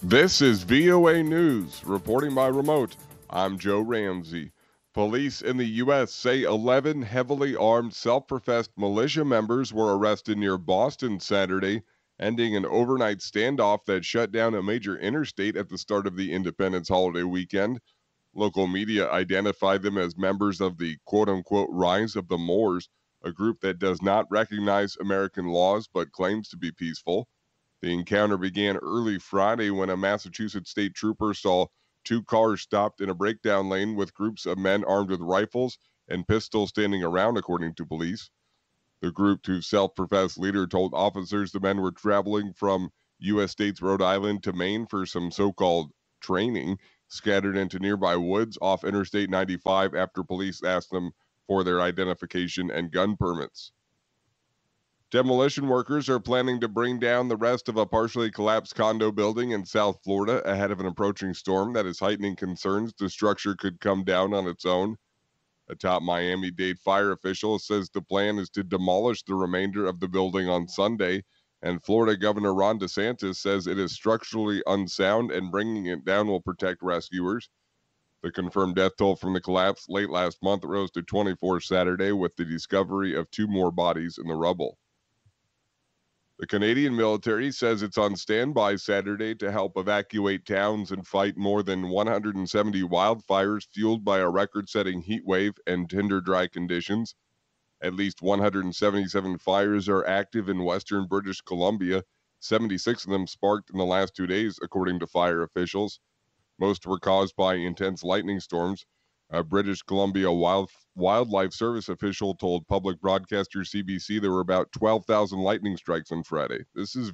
This is VOA News, reporting by remote. I'm Joe Ramsey. Police in the U.S. say 11 heavily armed self-professed militia members were arrested near Boston Saturday, ending an overnight standoff that shut down a major interstate at the start of the Independence holiday weekend. Local media identified them as members of the quote-unquote Rise of the Moors, a group that does not recognize American laws but claims to be peaceful. The encounter began early Friday when a Massachusetts state trooper saw two cars stopped in a breakdown lane with groups of men armed with rifles and pistols standing around, according to police. The group, whose self-professed leader told officers the men were traveling from U.S. states Rhode Island to Maine for some so-called training, scattered into nearby woods off Interstate 95 after police asked them for their identification and gun permits. Demolition workers are planning to bring down the rest of a partially collapsed condo building in South Florida ahead of an approaching storm that is heightening concerns the structure could come down on its own. A top Miami-Dade fire official says the plan is to demolish the remainder of the building on Sunday, and Florida Governor Ron DeSantis says it is structurally unsound and bringing it down will protect rescuers. The confirmed death toll from the collapse late last month rose to 24 Saturday, with the discovery of two more bodies in the rubble. The Canadian military says it's on standby Saturday to help evacuate towns and fight more than 170 wildfires fueled by a record-setting heat wave and tinder dry conditions. At least 177 fires are active in western British Columbia, 76 of them sparked in the last 2 days, according to fire officials. Most were caused by intense lightning storms. A British Columbia Wildlife Service official told public broadcaster CBC there were about 12,000 lightning strikes on Friday. This is